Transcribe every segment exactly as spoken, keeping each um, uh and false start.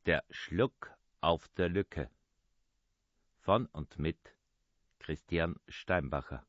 Der Schluck auf der Lücke von und mit Christian Steinbacher.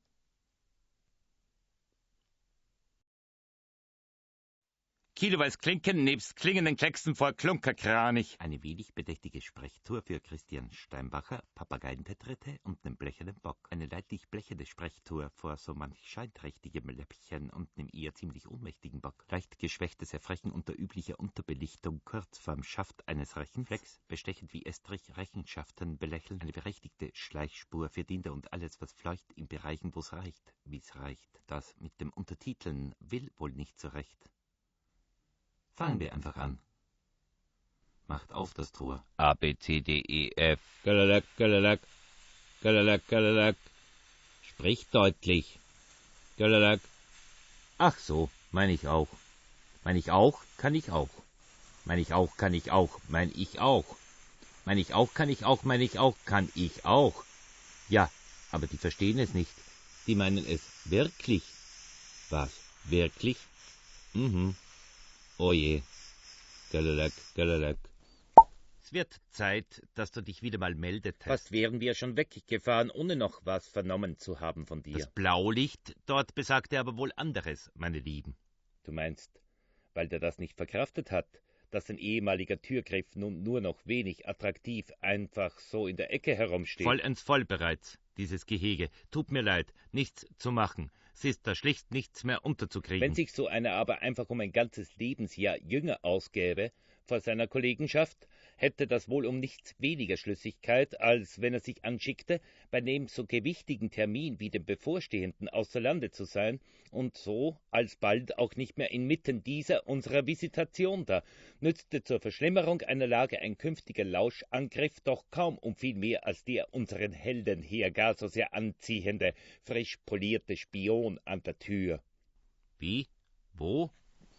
Kiloweis Klinken nebst klingenden Klecksen vor Klunkerkranich. Eine wenig bedächtige Sprechtour für Christian Steinbacher, Papageientetrette und nem blechernen Bock. Eine leidlich blechende Sprechtour vor so manch scheinträchtigem Läppchen und nem eher ziemlich ohnmächtigen Bock. Leicht geschwächtes Erfrechen unter üblicher Unterbelichtung, kurz vorm Schaft eines Rechenflecks, bestechend wie Estrich Rechenschaften belächeln. Eine berechtigte Schleichspur für Dinder und alles, was fleucht in Bereichen, wo's reicht, wie's reicht. Das mit dem Untertiteln will wohl nicht so recht. Fangen wir einfach an. Macht auf das Tor. A, B, C, D, E, F. Galalak, galalak. Galalak, galalak. Sprich deutlich. Galalak. Ach so, meine ich auch. Meine ich auch, kann ich auch. Meine ich auch, kann ich auch. Mein ich auch. Meine ich auch, kann ich auch. Meine ich auch, kann ich auch. Ja, aber die verstehen es nicht. Die meinen es wirklich. Was? Wirklich? Mhm. Oh je. Galalak, galalak. Es wird Zeit, dass du dich wieder mal meldetest. Fast wären wir schon weggefahren, ohne noch was vernommen zu haben von dir. Das Blaulicht dort besagte aber wohl anderes, meine Lieben. Du meinst, weil der das nicht verkraftet hat, dass ein ehemaliger Türgriff nun nur noch wenig attraktiv einfach so in der Ecke herumsteht? Vollends voll bereits, dieses Gehege. Tut mir leid, nichts zu machen. Es ist da schlicht nichts mehr unterzukriegen. Wenn sich so einer aber einfach um ein ganzes Lebensjahr jünger ausgäbe vor seiner Kollegenschaft, hätte das wohl um nichts weniger Schlüssigkeit, als wenn er sich anschickte, bei dem so gewichtigen Termin wie dem bevorstehenden außer Lande zu sein und so alsbald auch nicht mehr inmitten dieser unserer Visitation da. Nützte zur Verschlimmerung einer Lage ein künftiger Lauschangriff doch kaum um viel mehr als der unseren Helden hier gar so sehr anziehende, frisch polierte Spion an der Tür. Wie? Wo?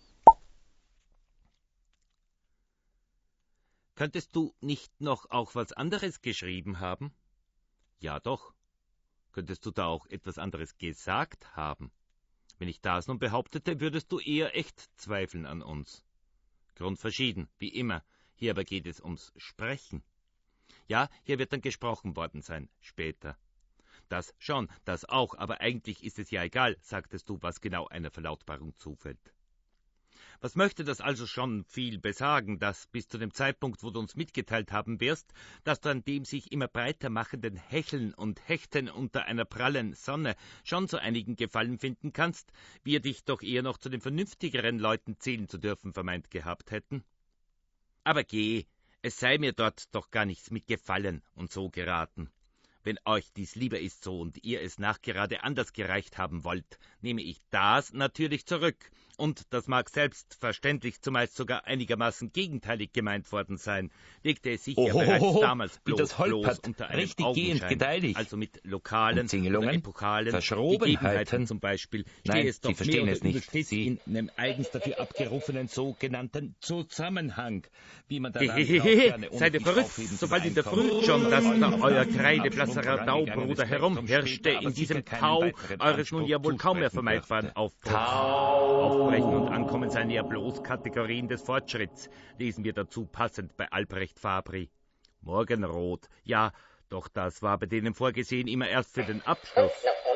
Könntest du nicht noch auch was anderes geschrieben haben? Ja doch. Könntest du da auch etwas anderes gesagt haben? Wenn ich das nun behauptete, würdest du eher echt zweifeln an uns. Grundverschieden, wie immer. Hier aber geht es ums Sprechen. Ja, hier wird dann gesprochen worden sein, später. Das schon, das auch, aber eigentlich ist es ja egal, sagtest du, was genau einer Verlautbarung zufällt. Was möchte das also schon viel besagen, dass bis zu dem Zeitpunkt, wo du uns mitgeteilt haben wirst, dass du an dem sich immer breiter machenden Hecheln und Hechten unter einer prallen Sonne schon so einigen Gefallen finden kannst, wir dich doch eher noch zu den vernünftigeren Leuten zählen zu dürfen vermeint gehabt hätten? Aber geh, es sei mir dort doch gar nichts mit Gefallen und so geraten. Wenn euch dies lieber ist so und ihr es nachgerade anders gereicht haben wollt, nehme ich das natürlich zurück. Und das mag selbstverständlich zumeist sogar einigermaßen gegenteilig gemeint worden sein, legte es sich ja bereits damals bloß, bloß unter einem Augenschein, also mit lokalen oder epochalen Gegebenheiten zum Beispiel, stehe es doch mehr oder übel stets in einem eigens dafür abgerufenen sogenannten Zusammenhang, wie man dann seid ihr verrückt, sobald in der Früh schon, dass da euer kreideblasserer Taubruder herumhirschte in diesem Tau eures nun ja wohl kaum mehr vermeidbaren Aufbruchs. Aufbrechen und Ankommen seien ja bloß Kategorien des Fortschritts, lesen wir dazu passend bei Albrecht Fabry. Morgenrot, ja, doch das war bei denen vorgesehen immer erst für den Abschluss.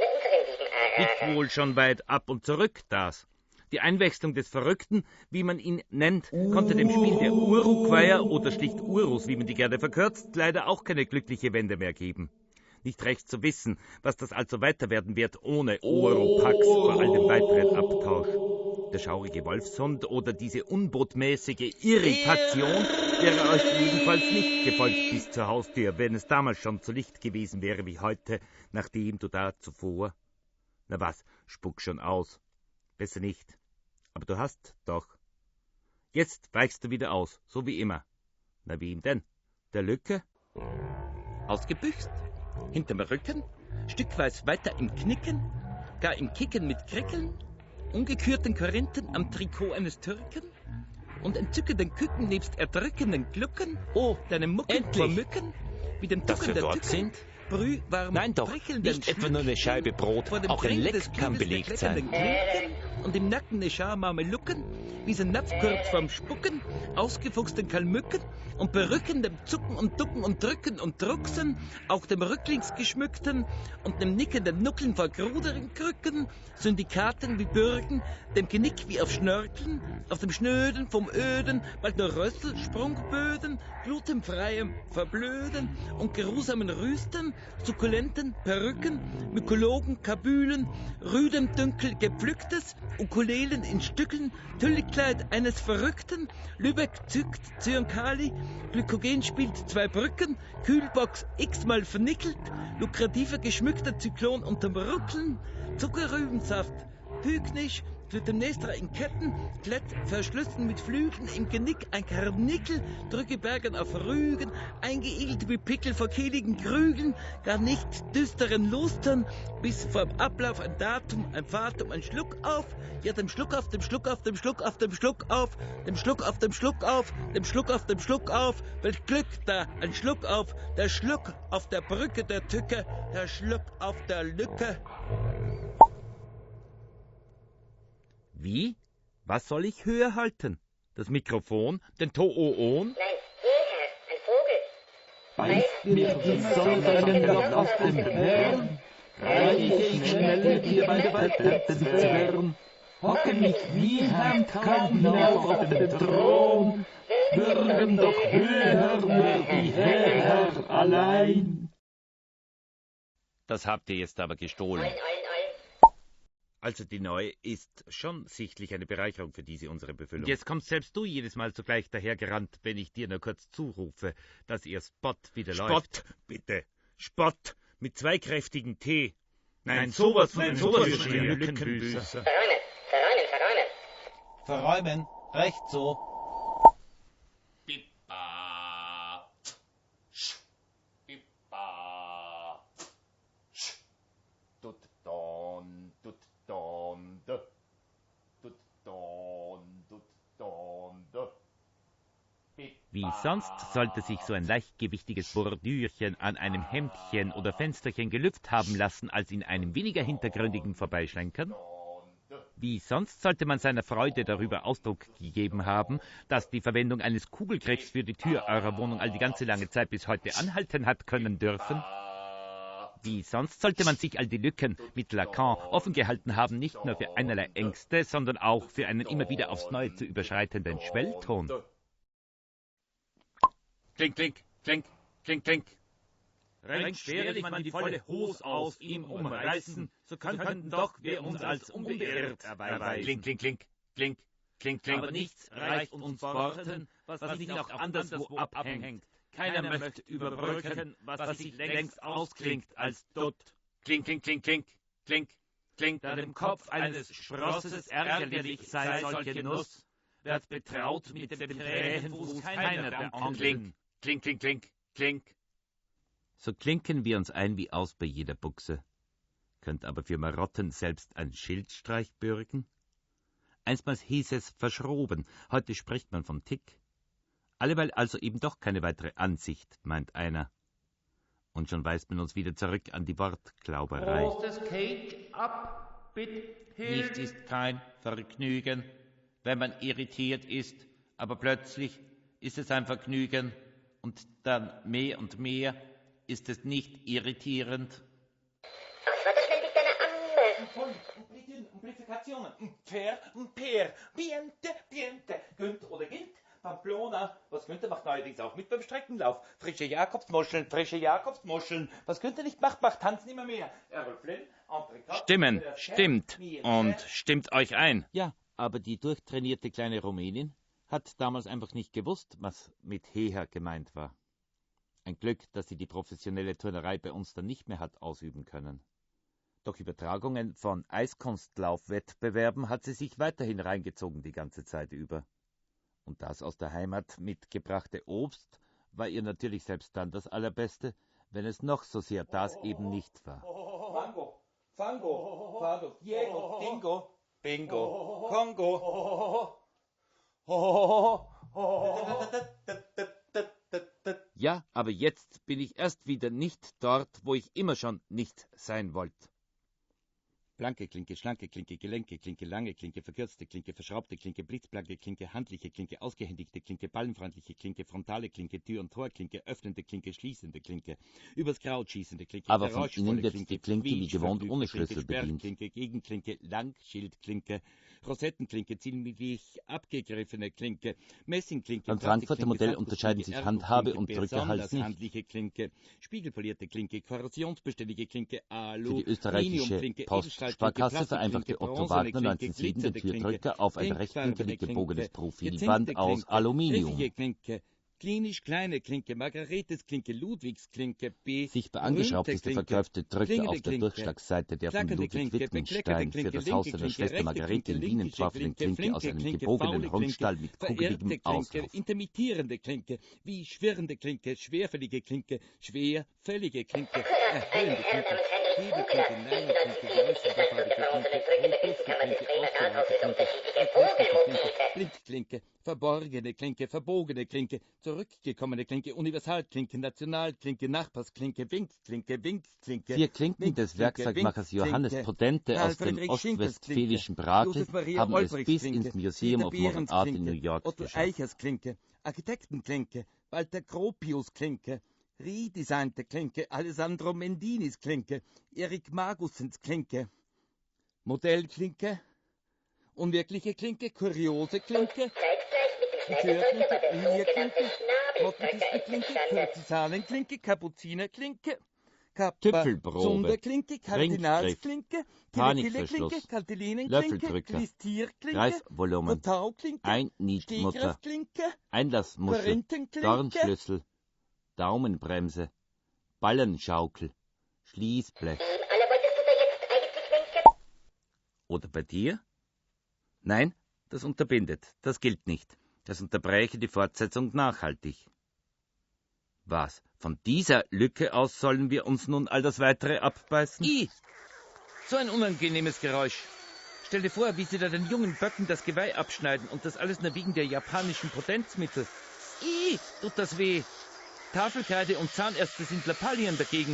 Liegt wohl schon weit ab und zurück das. Die Einwechslung des Verrückten, wie man ihn nennt, konnte dem Spiel der Uruguayer oder schlicht Urus, wie man die gerne verkürzt, leider auch keine glückliche Wende mehr geben. Nicht recht zu wissen, was das also weiter werden wird ohne Oropax vor all dem weiteren Abtausch. Der schaurige Wolfshund oder diese unbotmäßige Irritation wäre euch jedenfalls nicht gefolgt bis zur Haustür, wenn es damals schon so licht gewesen wäre wie heute, nachdem du da zuvor... Na was, spuck schon aus. Besser nicht. Aber du hast doch. Jetzt weichst du wieder aus, so wie immer. Na wem denn? Der Lücke? Ausgebüxt? Hinterm Rücken? Stückweise weiter im Knicken? Gar im Kicken mit Krickeln? Ungekürten Korinthen am Trikot eines Türken? Und entzückenden Küken nebst erdrückenden Glucken? Oh, deine Mucken endlich. Vor Mücken? Wie dem Tucken der Tücken? Sind? Nein doch, nicht etwa nur eine Scheibe Brot, auch ein Leck kann belegt sein. Klinken, und im Nacken ne Schar Mamelucken, wie so ein Napf kurz vorm Spucken, ausgefuchsten Kalmücken und Perücken, dem Zucken und Ducken und Drücken und Drucksen, auch dem rücklings geschmückten und dem nickenden Nuckeln vor Gruderen Krücken, Syndikaten wie Bürgen, dem Genick wie auf Schnörkeln, auf dem Schnöden vom Öden, bald nur Rössel, Sprungböden, glutenfreiem Verblöden und geruhsamen Rüsten, sukkulenten Perücken, Mykologen, Kabülen, rüdem Dünkel gepflücktes, Ukulelen in Stücken, Tüllikleid eines Verrückten, Lübeck zückt Zyankali, Glykogen spielt zwei Brücken, Kühlbox x-mal vernickelt, lukrativer geschmückter Zyklon unterm Rütteln, Zuckerrübensaft, Pygnisch, Clytemnestra in Ketten, Klett verschlüssen mit Flügeln, im Genick ein Karnickel, Drückebergen auf Rügen, eingeigelt wie Pickel vor kehligen Krügeln, gar nicht düsteren Lustern, bis vorm Ablauf ein Datum, ein Fatum, ein Schluck auf, ja dem Schluck auf, dem Schluck auf, dem Schluck auf, dem Schluck auf, dem Schluck auf, dem Schluck auf, dem Schluck auf, dem Schluck auf, welch Glück da, ein Schluck auf, der Schluck auf der Brücke der Tücke, der Schluck auf der Lücke. Wie? Was soll ich höher halten? Das Mikrofon? Den Tooon? Nein, Vogel, ein Vogel. Beißt mir die Sonne deinen Lock aus dem Hirn, reiche ich schnell dir meine Verderbten Zwirn, hocke mich wie Herrn Kardinal auf dem Thron, würden doch höher nur die Herr allein. Das habt ihr jetzt aber gestohlen. Ein, ein, ein. Also die neue ist schon sichtlich eine Bereicherung für diese unsere Befüllung. Jetzt kommst selbst du jedes Mal zugleich dahergerannt, wenn ich dir nur kurz zurufe, dass ihr Spot wieder Spott, läuft. Spott, bitte. Spott mit zwei kräftigen T. Nein, Nein, sowas von nein, einem sowas Türsteher, von einem Lückenbüßer. Verräumen, verräumen, verräumen. Verräumen, recht so. Pippa. Sch. Pippa. Sch. Tut don, tut don, de. Tut don, tut don, de. Wie sonst sollte sich so ein leichtgewichtiges Bordürchen an einem Hemdchen oder Fensterchen gelüpft haben lassen, als in einem weniger hintergründigen Vorbeischlenkern? Wie sonst sollte man seiner Freude darüber Ausdruck gegeben haben, dass die Verwendung eines Kugelgriffs für die Tür eurer Wohnung all die ganze lange Zeit bis heute anhalten hat können dürfen? Wie sonst sollte man sich all die Lücken mit Lacan offen gehalten haben, nicht nur für einerlei Ängste, sondern auch für einen immer wieder aufs Neue zu überschreitenden Schwellton? Klink, klink, klink, klink, klink. Rein schwerlich man die volle Hos aus ihm umreißen, so könnten doch wir uns als unbeirrt erweisen. Klink, klink, klink, klink, klink, klink. Aber nichts reicht uns Worten, was nicht auch anderswo abhängt. Keiner möchte überbrücken, was sich längst ausklingt als Dutt. Klink, klink, klink, klink, klink, klink. Da dem Kopf eines Sprosses ärgerlich sei solche Nuss, wird betraut mit dem Krähenfuß keiner der Onkeln. Klink, klink, klink, klink. So klinken wir uns ein wie aus bei jeder Buchse. Könnt aber für Marotten selbst ein Schildstreich bürgen? Einstmals hieß es verschroben, heute spricht man vom Tick. Alleweil also eben doch keine weitere Ansicht, meint einer. Und schon weist man uns wieder zurück an die Wortklauberei. Großes Cake ab, bitte. Nichts ist kein Vergnügen, wenn man irritiert ist, aber plötzlich ist es ein Vergnügen und dann mehr und mehr ist es nicht irritierend. Was war das denn mit deiner Amme? Voll, Implikationen. Fair, Peer, Biente, Biente, Günt oder Gint, Pamplona. Was Günther macht neuerdings auch mit beim Streckenlauf. Frische Jakobsmuscheln, frische Jakobsmuscheln. Was Günther nicht macht, macht Tanzen immer mehr. Errol Flynn, Entrecot, Stimmen, der Chef, stimmt mir, und Chef. stimmt euch ein. Ja, aber die durchtrainierte kleine Rumänin hat damals einfach nicht gewusst, was mit Heher gemeint war. Ein Glück, dass sie die professionelle Turnerei bei uns dann nicht mehr hat ausüben können. Doch Übertragungen von Eiskunstlaufwettbewerben hat sie sich weiterhin reingezogen die ganze Zeit über. Und das aus der Heimat mitgebrachte Obst war ihr natürlich selbst dann das Allerbeste, wenn es noch so sehr das eben nicht war. Fango, Fango, Fango, Diego, Dingo, Bingo, Kongo. Ja, aber jetzt bin ich erst wieder nicht dort, wo ich immer schon nicht sein wollte. blanke Klinke, schlanke Klinke, Gelenke Klinke, lange Klinke, verkürzte Klinke, verschraubte Klinke, blitzblanke Klinke, handliche Klinke, ausgehändigte Klinke, ballenfreundliche Klinke, frontale Klinke, Tür- und Torklinke, öffnende Klinke, schließende Klinke, übers Kraut schießende Klinke, aber von innen wird die Klinke wie gewohnt ohne Schlüssel bedient. Klinke, Gegenklinke, Langschildklinke, Rosettenklinke, ziemlich abgegriffene Klinke, Messingklinke. Beim Frankfurter Modell unterscheiden sich Handhabe und Drückerhals nicht. Handliche Klinke, spiegelpolierte Klinke, korrosionsbeständige Klinke, Alu, Für die österreichische Postsparkasse vereinfachte Otto Wagner neunzehnhundertsieben den Türdrücker auf ein rechtwinkelig gebogenes Profilband aus Aluminium. Klinke, klinisch kleine Klinke, Margaretes Klinke, Ludwigs Klinke, B. Sichtbar angeschraubt ist der verkäufte Drücker auf der Durchschlagsseite, der von Ludwig Wittgenstein für das Haus seiner Schwester Margarete in Wien entworfenen Klinke aus einem gebogenen Rundstahl mit kugeligem Auslauf. Intermittierende Klinke, wie schwirrende Klinke, schwerfällige Klinke, schwerfällige Klinke, erhöhende Klinke, Hebelklinke, Neilenklinke, geäußerte Klinke, robuste Klinke, ausgereifte Klinke, erkräftigte Klinke, Blindklinke, verborgene Klinke, verbogene Klinke, zurückgekommene Klinke, Universalklinke, Nationalklinke, Nachbarsklinke, Winkklinke, Winkklinke. Vier Klinken des Werkzeugmachers Johannes Prudente aus dem ostwestfälischen Brakel haben es bis ins Museum of Modern Art in New York Otto geschafft. Eichers Klinke, Architektenklinke, Walter Gropius Klinke, redesignte Klinke, Alessandro Mendinis Klinke, Erik Magussens Klinke, Modellklinke, unwirkliche Klinke, kuriose Klinke, Türklinke, Lierklinke, Mottenkiste-Klinke, Kurtisanenklinke, Kapuzinerklinke, Tüpfelprobe, Sonderklinke, Kardinalsklinke, Panikverschluss, Klinke, Kantillinenklinke, Löffeldrücker, Glistierklinke, Greifvolumen, Vertauklinke, Einnietmutter, Stegreifklinke, Einlassmuschel, Korinthenklinke, Dornschlüssel, Daumenbremse, Ballenschaukel, Schließblech. Alle wolltest du da jetzt eigentlich winken? Oder bei dir? Nein, das unterbindet, das gilt nicht. Das unterbräche die Fortsetzung nachhaltig. Was? Von dieser Lücke aus sollen wir uns nun all das Weitere abbeißen? I! So ein unangenehmes Geräusch. Stell dir vor, wie sie da den jungen Böcken das Geweih abschneiden und das alles nur wegen der japanischen Potenzmittel. I! Tut das weh. Tafelkreide und Zahnärzte sind Lappalien dagegen.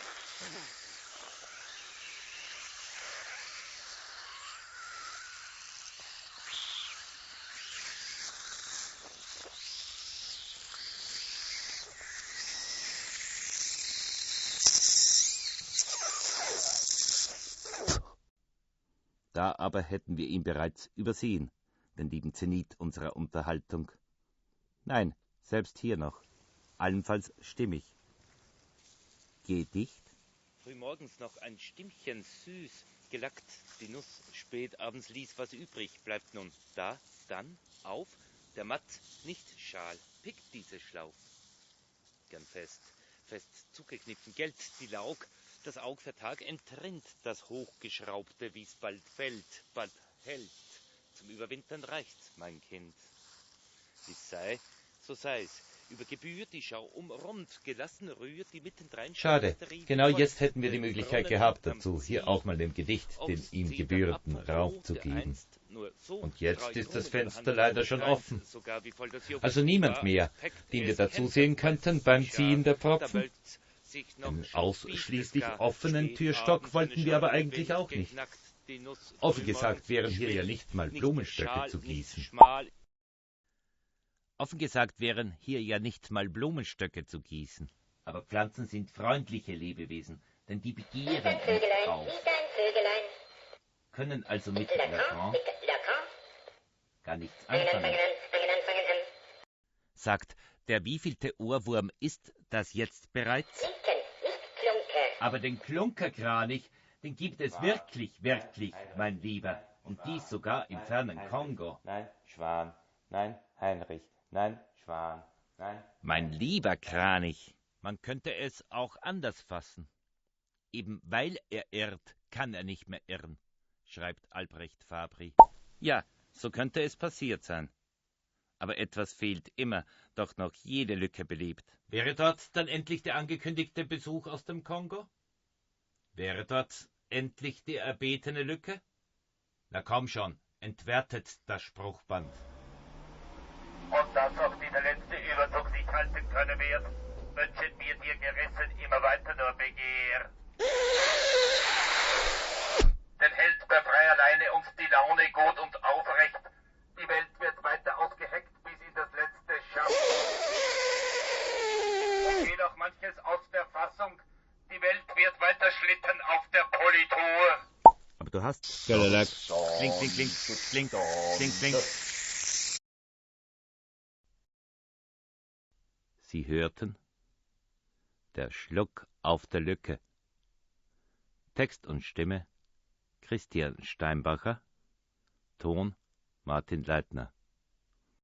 Da aber hätten wir ihn bereits übersehen, den lieben Zenit unserer Unterhaltung. Nein, selbst hier noch, allenfalls stimmig. Gedicht? Frühmorgens noch ein Stimmchen süß, gelackt, die Nuss, spät abends ließ was übrig, bleibt nun da, dann, auf, der Matt, nicht Schal, pickt diese Schlauch. Gern fest, fest zugekniffen, Geld, die Laug, das Aug für Tag entrinnt, das Hochgeschraubte, wie's bald fällt, bald hält. Zum Überwintern reicht's, mein Kind. Wie's sei, so sei's. Über Gebühr die Schau umrund, gelassen rührt die mittendrein. Schade, genau jetzt hätten wir die Möglichkeit gehabt dazu, hier auch mal dem Gedicht den ihm gebührenden Raum zu geben. Und jetzt ist das Fenster leider schon offen. Also niemand mehr, den wir dazu sehen könnten beim Ziehen der Pfropfen. Einen ausschließlich offenen Türstock wollten wir aber eigentlich auch nicht. Offen gesagt wären hier ja nicht mal Blumenstöcke zu gießen. Offen gesagt wären hier ja nicht mal Blumenstöcke zu gießen. Aber Pflanzen sind freundliche Lebewesen, denn die begehren Ein nicht Vögelein, auf, nicht ein Vögelein. können also mit Lacan, Lacan mit Lacan. gar nichts Fangen an, anfangen. fangen an, fangen an, fangen an. Sagt, der wievielte Ohrwurm ist das jetzt bereits? Winken, nicht Klunke. Aber den Klunkerkranich, den gibt es wirklich, wirklich, mein Lieber. Und dies sogar im fernen Kongo. Nein, Schwan. Nein, Heinrich. Nein, Schwan. Nein. Mein lieber Kranich, man könnte es auch anders fassen. Eben weil er irrt, kann er nicht mehr irren, schreibt Albrecht Fabri. Ja, so könnte es passiert sein. Aber etwas fehlt immer, doch noch jede Lücke belebt. Wäre dort dann endlich der angekündigte Besuch aus dem Kongo? Wäre dort endlich die erbetene Lücke? Na komm schon, entwertet das Spruchband. Und dass auch die der letzte Überzug nicht halten könne wird, wünschen wir dir gerissen immer weiter nur Begehr. Den Geh doch manches aus der Fassung. Die Welt wird weiter schlitten auf der Politur. Aber du hast... Galalack. Klink, klink, klink, klink, klink, klink. Sie hörten Der Schluck auf der Lücke. Text und Stimme Christian Steinbacher. Ton Martin Leitner.